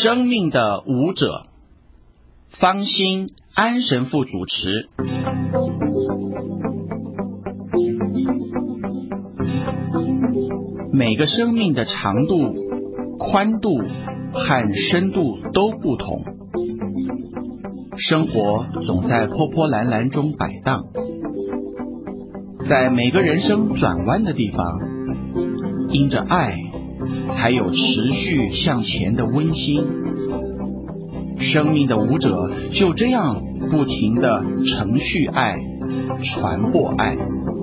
生命的舞者，方心安神父主持。每个生命的长度、宽度和深度都不同，生活总在波波澜澜中摆荡，在每个人生转弯的地方，因着爱才有持续向前的温馨。生命的舞者就这样不停地承续爱，传播爱。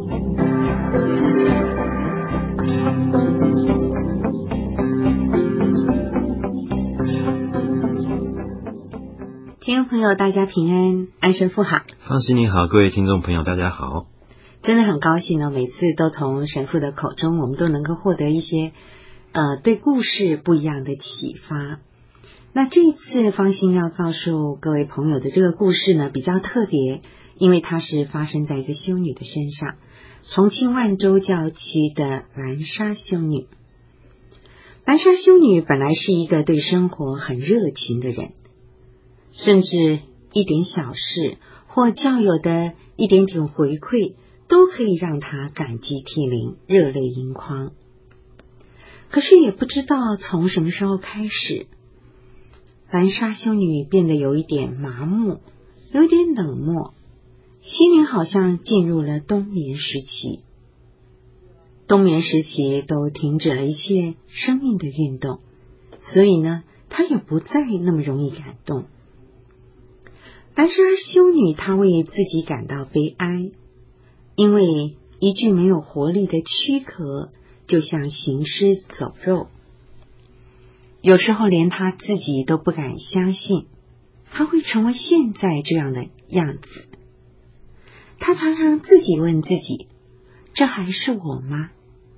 听众朋友大家平安，安神父好。 方心你好，各位听众朋友大家好。 真的很高兴呢，每次都从神父的口中，我们都能够获得一些对故事不一样的启发。那这一次方心要告诉各位朋友的这个故事呢，比较特别，因为它是发生在一个修女的身上，重庆万州教区的兰莎修女。兰莎修女本来是一个对生活很热情的人，甚至一点小事或教友的一点点回馈都可以让她感激涕零，热泪盈眶。可是也不知道从什么时候开始，兰莎修女变得有一点麻木，有一点冷漠，心灵好像进入了冬眠时期。冬眠时期都停止了一切生命的运动，所以呢，她也不再那么容易感动。兰莎修女她为自己感到悲哀，因为一具没有活力的躯壳就像行尸走肉，有时候连她自己都不敢相信她会成为现在这样的样子。她常常自己问自己，这还是我吗？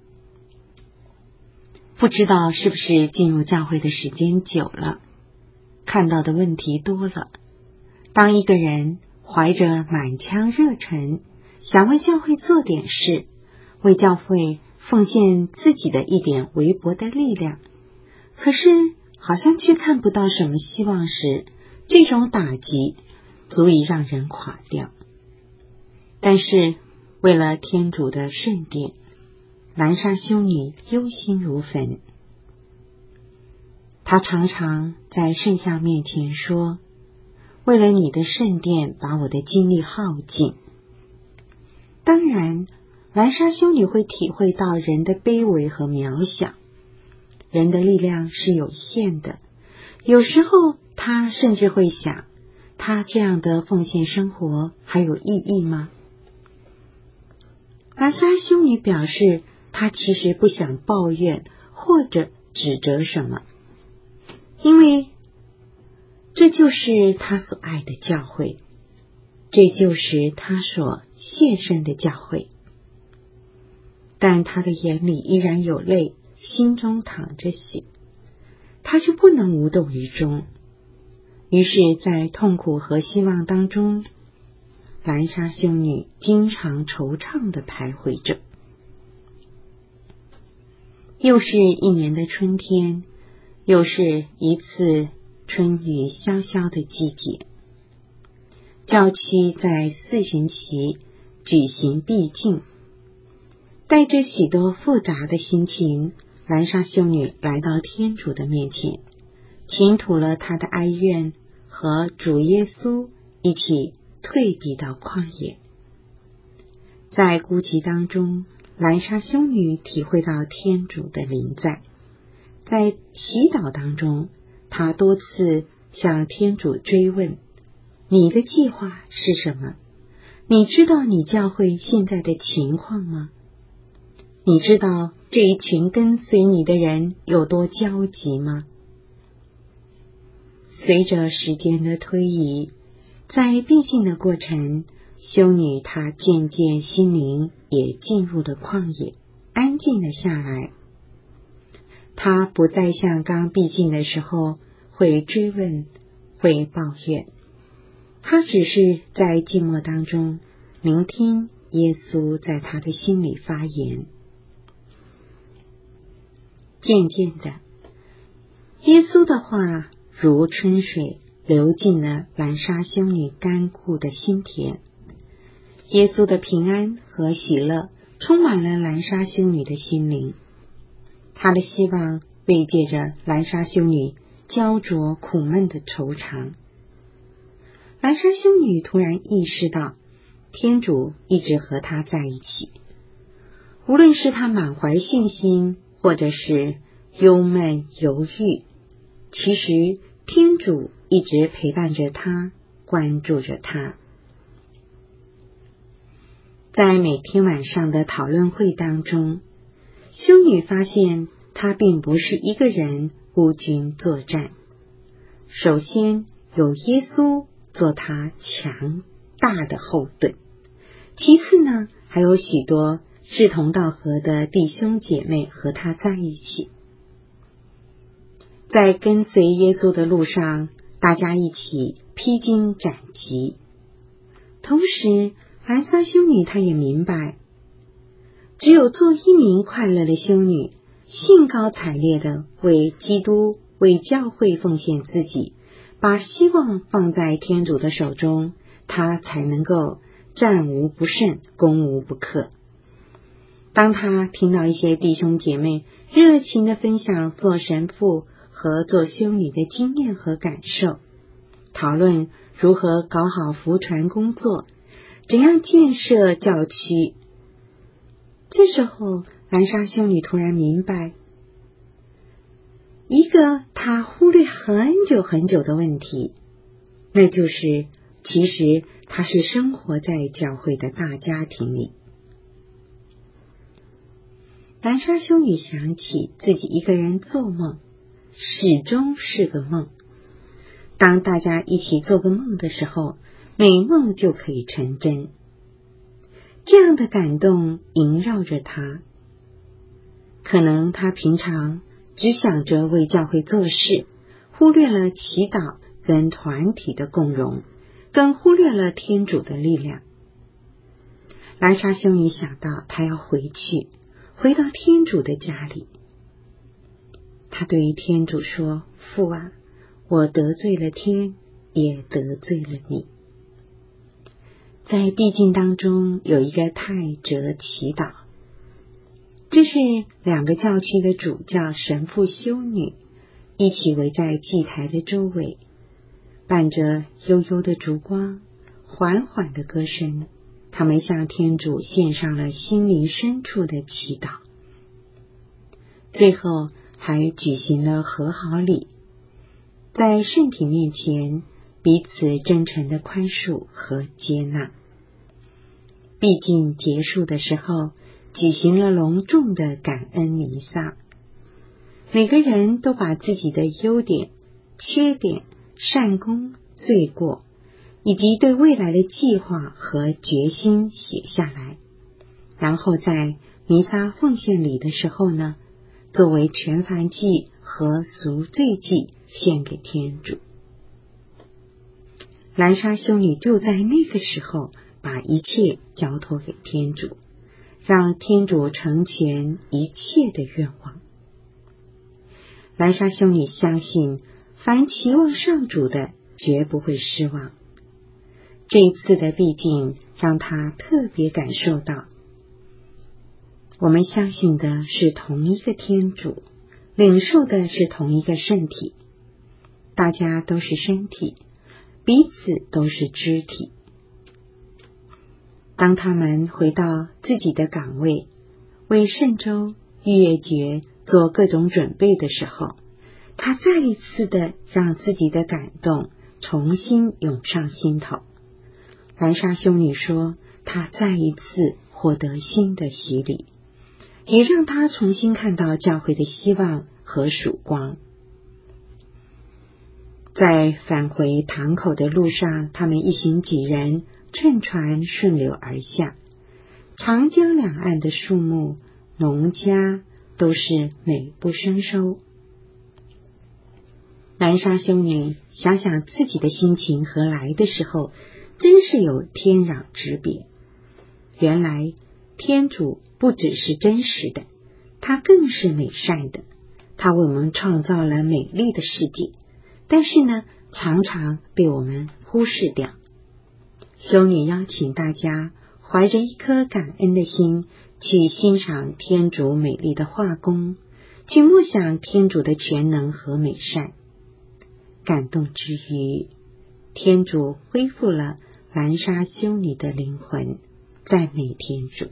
不知道是不是进入教会的时间久了，看到的问题多了，当一个人怀着满腔热忱，想为教会做点事，为教会奉献自己的一点微薄的力量，可是好像却看不到什么希望时，这种打击足以让人垮掉。但是为了天主的圣殿，兰莎修女忧心如焚。她常常在圣像面前说，为了你的圣殿把我的精力耗尽。当然，兰莎修女会体会到人的卑微和渺小，人的力量是有限的，有时候她甚至会想，她这样的奉献生活还有意义吗？兰莎修女表示，她其实不想抱怨或者指责什么，因为这就是她所爱的教会，这就是她所献身的教会。但她的眼里依然有泪，心中淌着血，她就不能无动于衷。于是在痛苦和希望当中，兰莎修女经常惆怅地徘徊着。又是一年的春天，又是一次春雨潇潇的季节。教区在四旬期举行闭禁，带着许多复杂的心情，兰莎修女来到天主的面前，倾吐了她的哀怨，和主耶稣一起退避到旷野。在孤寂当中，兰莎修女体会到天主的临在。在祈祷当中，她多次向天主追问，你的计划是什么？你知道你教会现在的情况吗？你知道这一群跟随你的人有多焦急吗？随着时间的推移，在闭禁的过程，修女她渐渐心灵也进入了旷野，安静了下来。她不再像刚闭禁的时候会追问，会抱怨，她只是在寂寞当中聆听耶稣在她的心里发言。渐渐的，耶稣的话如春水流进了兰莎修女干枯的心田。耶稣的平安和喜乐充满了兰莎修女的心灵，她的希望慰藉着兰莎修女焦灼苦闷的惆怅。兰莎修女突然意识到，天主一直和她在一起，无论是她满怀信心，或者是忧闷犹豫，其实天主一直陪伴着她，关注着她。在每天晚上的讨论会当中，修女发现她并不是一个人孤军作战。首先有耶稣做她强大的后盾，其次呢，还有许多志同道合的弟兄姐妹和她在一起。在跟随耶稣的路上，大家一起披荆斩棘。同时兰莎修女她也明白，只有做一名快乐的修女，兴高采烈地为基督、为教会奉献自己，把希望放在天主的手中，她才能够战无不胜，攻无不克。当她听到一些弟兄姐妹热情地分享做神父和做修女的经验和感受，讨论如何搞好福传工作，怎样建设教区，这时候兰莎修女突然明白一个她忽略很久很久的问题，那就是其实她是生活在教会的大家庭里。兰莎修女想起自己一个人做梦，始终是个梦。当大家一起做个梦的时候，美梦就可以成真。这样的感动萦绕着她。可能她平常只想着为教会做事，忽略了祈祷跟团体的共融，更忽略了天主的力量。兰莎修女想到她要回到天主的家里。她对于天主说：父啊，我得罪了天，也得罪了你。在闭经当中有一个太哲祈祷，这是2个教区的主教、神父、修女一起围在祭台的周围，伴着悠悠的烛光，缓缓的歌声，他们向天主献上了心灵深处的祈祷。最后还举行了和好礼，在圣体面前彼此真诚的宽恕和接纳。毕竟结束的时候，举行了隆重的感恩弥撒，每个人都把自己的优点、缺点、善功、罪过，以及对未来的计划和决心写下来，然后在弥撒奉献礼的时候呢，作为全燔祭和赎罪祭献给天主。兰莎修女就在那个时候把一切交托给天主，让天主成全一切的愿望。兰莎修女相信，凡期望上主的绝不会失望。这一次的闭经让她特别感受到，我们相信的是同一个天主，领受的是同一个圣体，大家都是身体，彼此都是肢体。当他们回到自己的岗位，为圣周、逾越节做各种准备的时候，他再一次的让自己的感动重新涌上心头。兰莎修女说，她再一次获得新的洗礼，也让她重新看到教会的希望和曙光。在返回堂口的路上，他们一行几人乘船顺流而下，长江两岸的树木、农家都是美不胜收。兰莎修女想想自己的心情和来的时候，真是有天壤之别。原来天主不只是真实的，他更是美善的，他为我们创造了美丽的世界， 但是呢，常常被我们忽视掉。修女邀请大家怀着一颗感恩的心，去欣赏天主美丽的画工，去默想天主的全能和美善。感动之余，天主恢复了兰莎修女的灵魂，赞美天主。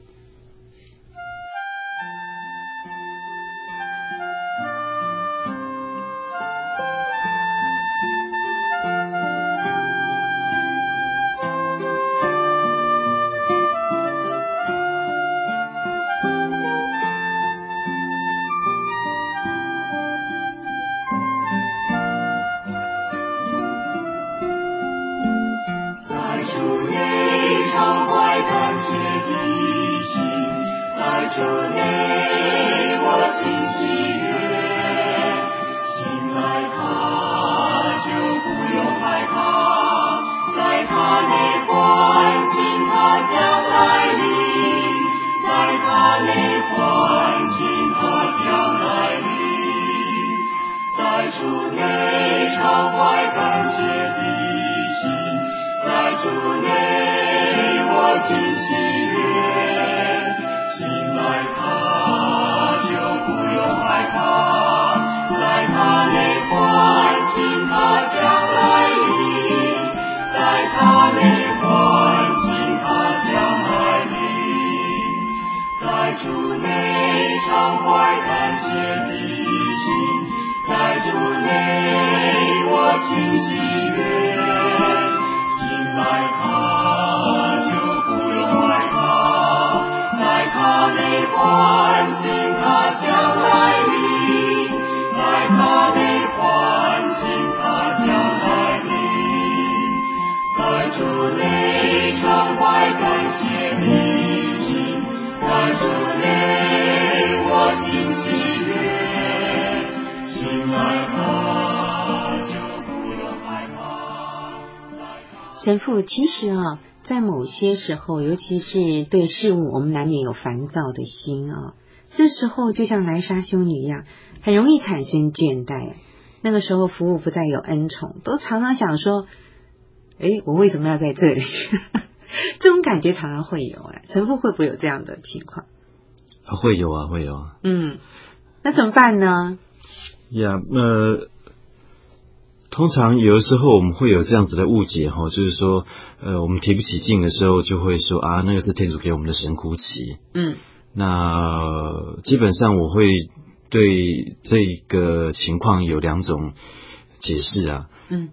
神父，其实在某些时候，尤其是对事物，我们难免有烦躁的心这时候就像兰莎修女一样，很容易产生倦怠。那个时候服务不再有恩宠，都常常想说，我为什么要在这里？这种感觉常常会有。神父会不会有这样的情况？ 会有啊，会有啊。 那怎么办呢？ 通常有的时候我们会有这样子的误解就是说我们提不起劲的时候就会说那个是天主给我们的神枯期。那基本上我会对这个情况有两种解释啊。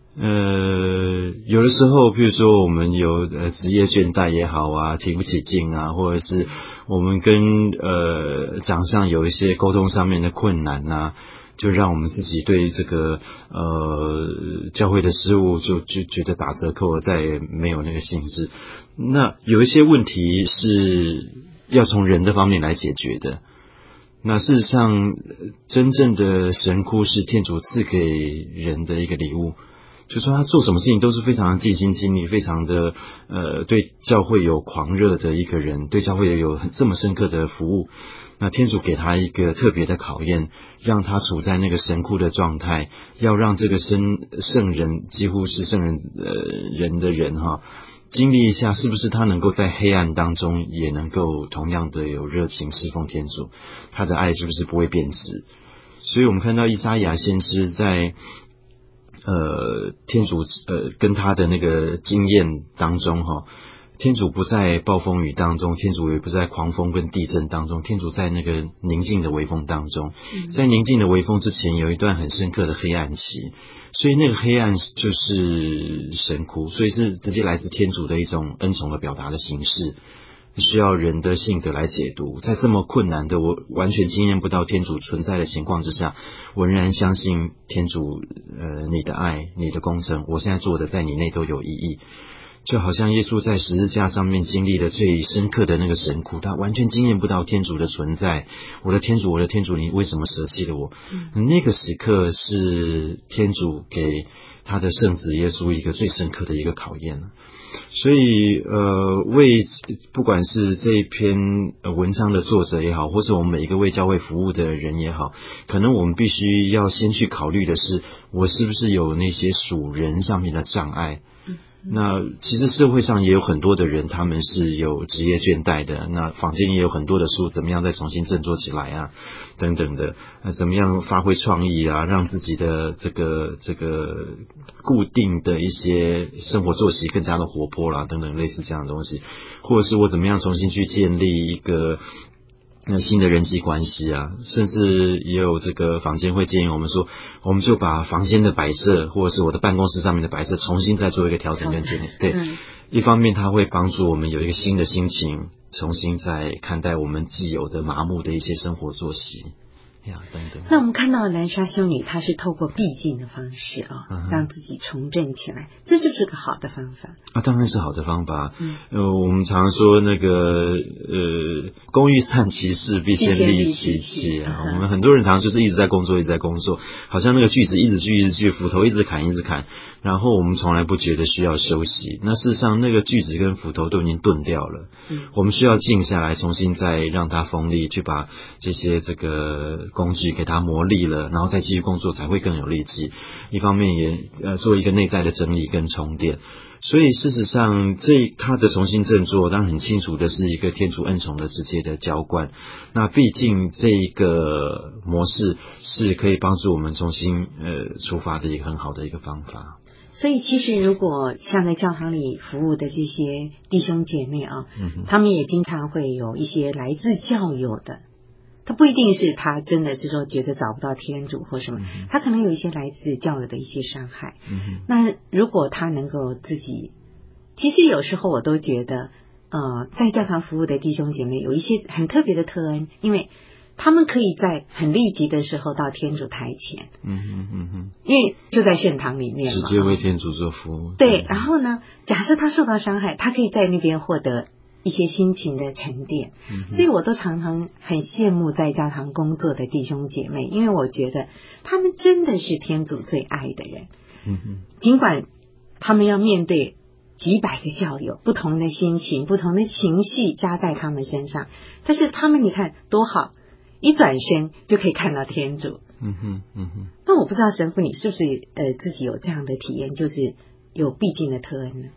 有的时候譬如说我们有职业倦怠也好啊，提不起劲啊，或者是我们跟长上有一些沟通上面的困难啊，就让我们自己对这个教会的事务就觉得打折扣了，再也没有那个兴致。那有一些问题是要从人的方面来解决的。那事实上真正的神枯是天主赐给人的一个礼物，就说他做什么事情都是非常尽心尽力，非常的对教会有狂热的一个人，对教会有这么深刻的服务。那天主给他一个特别的考验，让他处在那个神枯的状态，要让这个圣人，几乎是圣人人的人经历一下，是不是他能够在黑暗当中也能够同样的有热情侍奉天主，他的爱是不是不会变质。所以我们看到依撒亚先知在天主跟他的那个经验当中天主不在暴风雨当中，天主也不在狂风跟地震当中，天主在那个宁静的微风当中。在宁静的微风之前有一段很深刻的黑暗期，所以那个黑暗就是神枯，所以是直接来自天主的一种恩宠的表达的形式，需要人的性格来解读。在这么困难的我完全经验不到天主存在的情况之下，我仍然相信天主你的爱，你的工程，我现在做的在你内都有意义。 就好像耶稣在十字架上面经历了最深刻的那个神苦，他完全经验不到天主的存在。我的天主，我的天主，你为什么舍弃了我？那个时刻是天主给他的圣子耶稣一个最深刻的一个考验。所以为不管是这一篇文章的作者也好，或是我们每一个为教会服务的人也好，可能我们必须要先去考虑的是，我是不是有那些属人上面的障碍。那其实社会上也有很多的人，他们是有职业倦怠的，那坊间也有很多的书，怎么样再重新振作起来啊，等等的，怎么样发挥创意啊，让自己的这个固定的一些生活作息更加的活泼啦，等等类似这样的东西，或者是我怎么样重新去建立一个新的人际关系啊，甚至也有这个坊间会建议我们说，我们就把房间的摆设或者是我的办公室上面的摆设重新再做一个调整跟建立。对，一方面它会帮助我们有一个新的心情，重新再看待我们既有的麻木的一些生活作息呀等等。 那我们看到南沙修女她是透过闭境的方式让自己重振起来，这就是个好的方法啊，当然是好的方法。我们常说那个工欲善其事，必先利其器啊。我们很多人常常就是一直在工作，一直在工作，好像那个锯子一直锯，斧头一直砍，然后我们从来不觉得需要休息。那事实上，那个锯子跟斧头都已经钝掉了。我们需要静下来，重新再让它锋利，去把这些这个工具给它磨砺了，然后再继续工作才会更有力气。一方面也做一个内在的整理跟充电。所以事实上他的重新振作当然很清楚的是一个天主恩宠的直接的浇灌，那毕竟这一个模式是可以帮助我们重新出发的一个很好的一个方法。 所以其实如果像在教堂里服务的这些弟兄姐妹他们也经常会有一些来自教友的，他不一定是他真的是说觉得找不到天主或什么，他可能有一些来自教友的一些伤害。那如果他能够自己，其实有时候我都觉得在教堂服务的弟兄姐妹有一些很特别的特恩，因为他们可以在很立即的时候到天主台前，因为就在圣堂里面嘛， 直接为天主做服务。 对，然后呢，假设他受到伤害，他可以在那边获得一些心情的沉淀。所以我都常常很羡慕在教堂工作的弟兄姐妹，因为我觉得他们真的是天主最爱的人。尽管他们要面对几百个教友，不同的心情，不同的情绪加在他们身上，但是他们你看多好，一转身就可以看到天主。那我不知道神父你是不是自己有这样的体验，就是有闭境的特恩呢？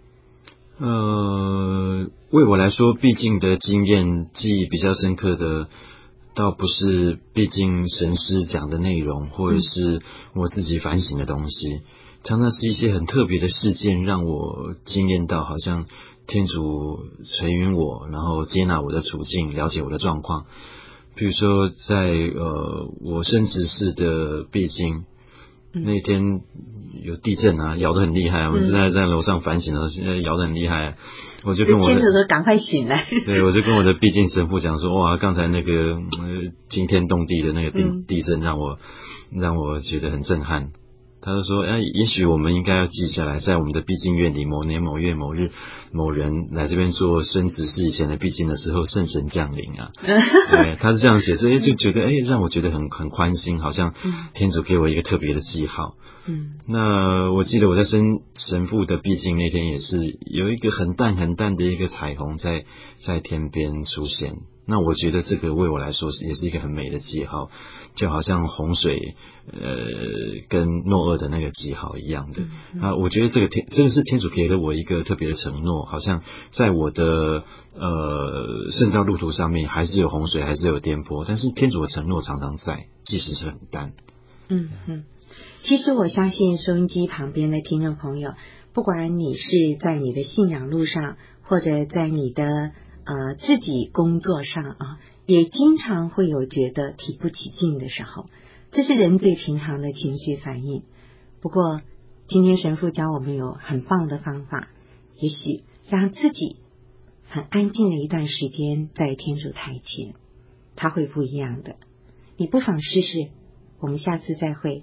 为我来说，闭境的经验记忆比较深刻的倒不是闭境神师讲的内容，或者是我自己反省的东西，常常是一些很特别的事件让我经验到好像天主垂允我，然后接纳我的处境，了解我的状况。比如说在我升执事的闭境那天有地震啊，摇得很厉害，我们正在楼上反省的时候，摇得很厉害，我就跟我的天主说赶快醒来。 对，我就跟我的闭境神父讲说，哇，刚才那个惊天动地的那个地震让我觉得很震撼。他就说，也许我们应该要记下来，在我们的闭境院里，某年某月某日某人来这边做升执事以前的闭境的时候，圣神降临啊。对，他是这样写，所以就觉得让我觉得很宽心，好像天主给我一个特别的记号。那我记得我在升神父的闭境那天，也是有一个很淡很淡的一个彩虹在天边出现。那我觉得这个为我来说也是一个很美的记号，就好像洪水跟诺厄的那个记号一样的。我觉得这个是天主给了我一个特别的承诺，好像在我的圣召路途上面还是有洪水，还是有颠簸，但是天主的承诺常常在，即使是很淡。 其实我相信收音机旁边的听众朋友，不管你是在你的信仰路上，或者在你的自己工作上也经常会有觉得提不起劲的时候，这是人最平常的情绪反应。不过今天神父教我们有很棒的方法，也许让自己很安静的一段时间在天主台前，它会不一样的。你不妨试试。我们下次再会。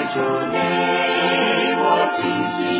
主内，我信心